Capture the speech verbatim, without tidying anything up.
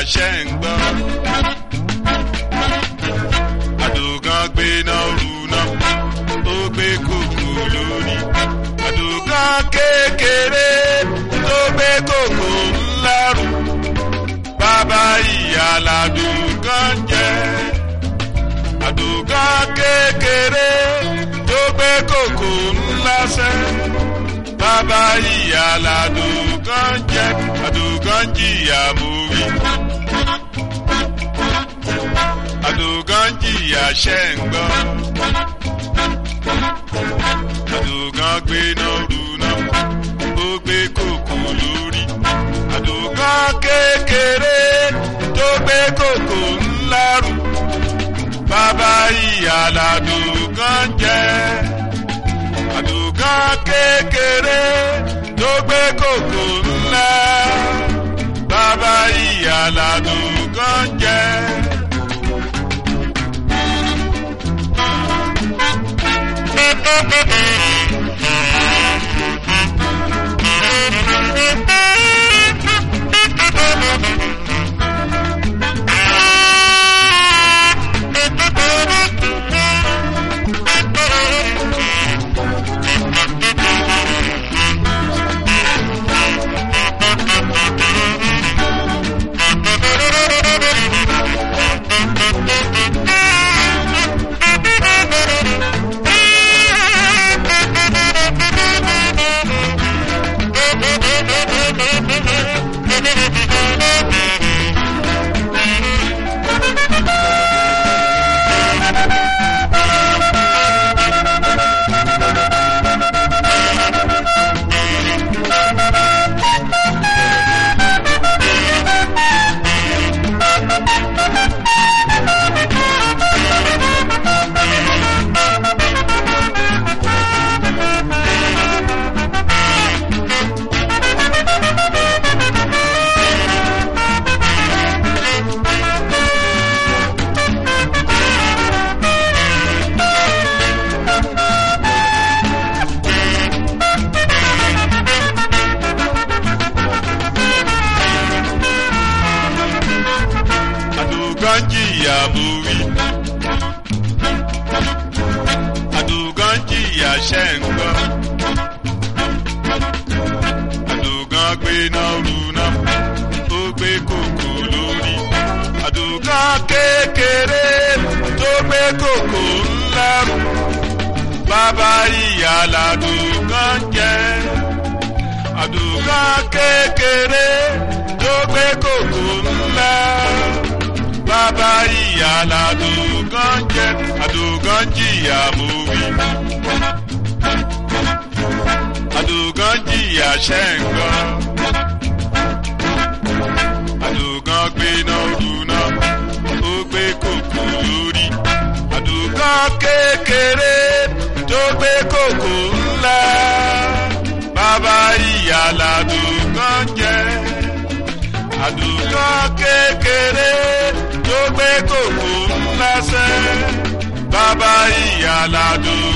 ṣe ń gbọ́. Àdògán gbé náà rúná ó gbé kòkò lórí. Àdògán kékeré tó gbé kòkò ńlá rù. Bàbá ìyá làdògán jẹ́. Àdògán kékeré tó gbé kòkò ńlá sẹ́. Bàbá ìyá làdògán jẹ́. Àdògán jìyà mórí. Àdògán jìyà ṣe ń gbọ́. Àdògán gbé náà rúná ó gbé kòkò lórí. Àdògán kékeré tó gbé kòkò ńlá rù. Bàbá ìyá làdògán jẹ́. Àdògán kékeré tó gbé kòkò ńlá. Bàbá ìyá làdògán jẹ́. Àdògán jìyà mórí. Àdògán jìyà ṣe ń gbọ́. Àdògán gbé náà rúná ó gbé kòkò lórí. Àdògán kékeré tó gbé kòkò ńlá rù. Bàbá ìyá làdògán jẹ́. Àdògán kékeré tó gbé kòkò ńlá. Bàbá ìyá làdògán jẹ́. Àdògán jìyà mórí. Àdògán jìyà ṣe ń gbọ́. Àdògán gbé náà rúná ó gbé kòkò lórí. Àdògán kékeré tó gbé kòkò ńlá. Bàbá ìyá làdògán jẹ́. Àdògán kékeré tó gbé kòkò ńlá sẹ́. Bàbá ìyá làdògán.